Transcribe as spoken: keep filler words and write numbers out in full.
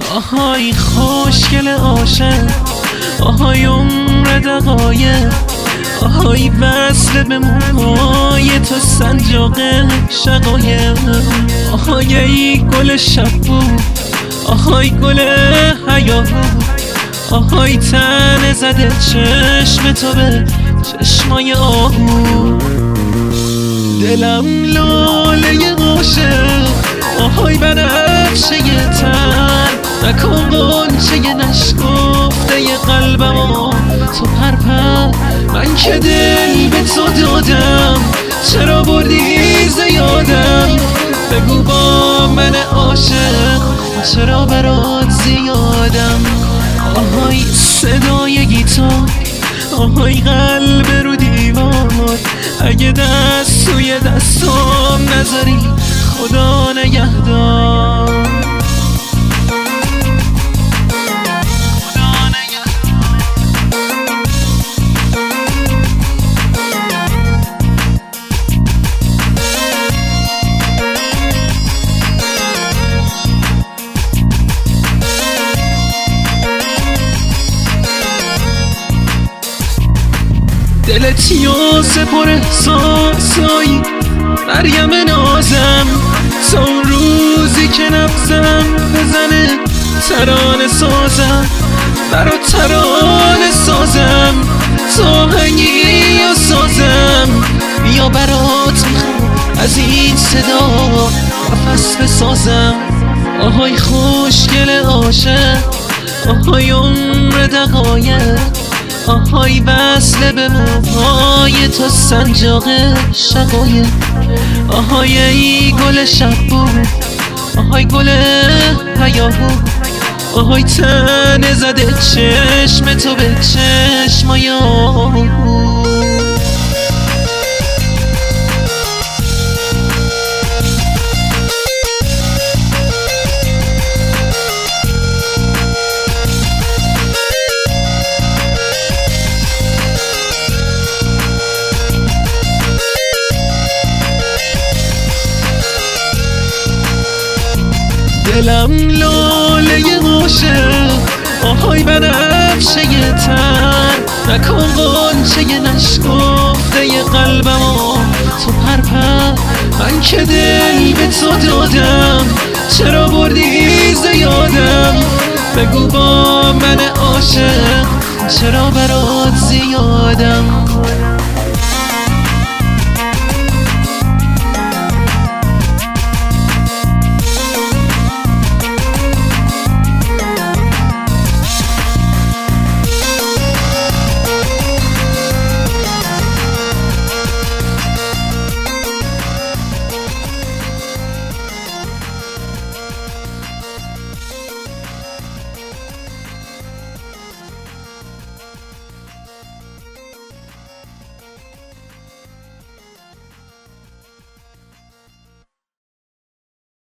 آهای خوشگل عاشق، آهای عمر دقایق، آهای وصل به موهای تو سنجاق شقایق، آهای ای گل شبو، آهای گل حیاهو، آهای تن زده چشم تو به چشمای آهو. دلم لاله عاشق، آهای بنفشه تن، نکن غنچه نشکفته ی قلبم تو پرپر. من که دل به تو دادم، چرا بردی زیادم؟ بگو با من عاشق، چرا برات زیادم؟ آهای صدای گیتار، آهای قلب رو دیوار، اگه دست توی دستم نذاری خدا نگهدار. دلتی و سپر احساسایی مریم نازم، تا اون روزی که نبزم بزنه ترانه سازم، برا ترانه سازم، تا هنگی و سازم. بیا برات میخوام از این صدا نفس بسازم. آهای خوشگل عاشق، آهای عمر دقایق، آهای وصل به موهای تو سنجاق شقایق، آهای ای گل شبو، آهای گل حیاهو، آهای تن زده چشم تو به چشمای آهو. دلم لاله عاشق، آهای بنفشه تن، نکن غنچه نشکفته ی قلبم تو پرپر. من که دل به تو دادم، چرا بردی زیادم؟ بگو با من عاشق، چرا برات زیادم؟